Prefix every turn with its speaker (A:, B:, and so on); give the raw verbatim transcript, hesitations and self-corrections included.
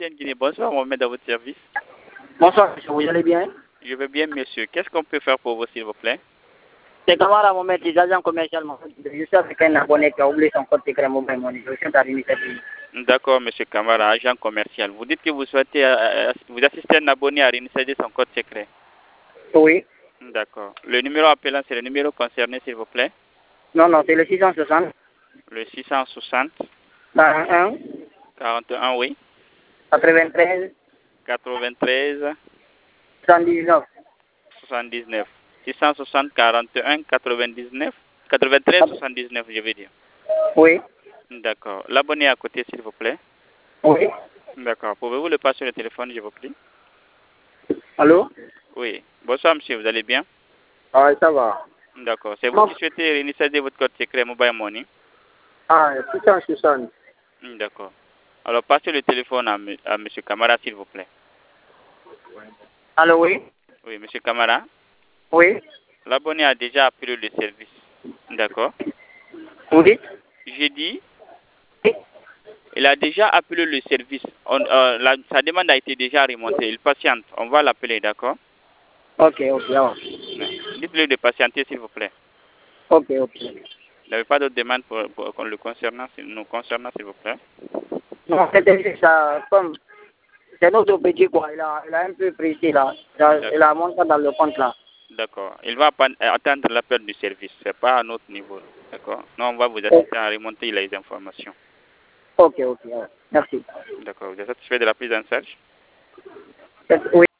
A: Guinée. Bonsoir, on met dans votre service.
B: Bonsoir, monsieur, vous allez bien?
A: Je vais bien, monsieur. Qu'est-ce qu'on peut faire pour vous, s'il vous plaît?
B: C'est Camara Mohamed, des agents commerciaux. Je suis avec un abonné qui a oublié son code secret mobile money. Je suis à l'initiative.
A: D'accord, monsieur Camara, agent commercial. Vous dites que vous souhaitez euh, vous assister un abonné à réinitialiser son code secret.
B: Oui.
A: D'accord. Le numéro appelant, c'est le numéro concerné, s'il vous plaît?
B: Non, non, c'est le six cent soixante.
A: Le six cent soixante.
B: quarante-un.
A: quarante et un, oui.
B: quatre-vingt-treize.
A: quatre-vingt-treize.
B: soixante-dix-neuf.
A: soixante-dix-neuf. six cent soixante, quarante et un, quatre-vingt-dix-neuf. quatre-vingt-treize, soixante-dix-neuf, je veux dire.
B: Oui.
A: D'accord. L'abonné à côté, s'il vous plaît.
B: Oui.
A: D'accord. Pouvez-vous le passer le téléphone, je vous prie?
B: Allô?
A: Oui. Bonsoir, monsieur. Vous allez bien?
B: Ah, ça va.
A: D'accord. C'est vous
B: Non.
A: qui souhaitez réinitialiser votre code secret Mobile Money?
B: Ah, six cent soixante.
A: D'accord. Alors, passez le téléphone à, M. à monsieur Camara, s'il vous plaît.
B: Allô, oui?
A: Oui, monsieur Camara.
B: Oui.
A: L'abonné a déjà appelé le service. D'accord.
B: Vous dites?
A: J'ai dit,
B: Oui.
A: il a déjà appelé le service. On, euh, la, sa demande a été déjà remontée. Il patiente. On va l'appeler, d'accord?
B: Ok, ok, alors.
A: Dites-le de patienter, s'il vous plaît.
B: Ok, ok.
A: Vous n'avez pas d'autres demandes pour, pour, pour le concernant, nous concernant, s'il vous plaît?
B: Non, c'était juste ça, comme c'est notre petit quoi, il a, il a un peu pressé là. Il a, il a monté dans le compte là.
A: D'accord. Il va attendre l'appel du service. Ce n'est pas à notre niveau. D'accord. Nous, on va vous assister à remonter les informations.
B: Ok, ok, alors. Merci.
A: D'accord. Vous êtes satisfait de la prise en charge?
B: Oui.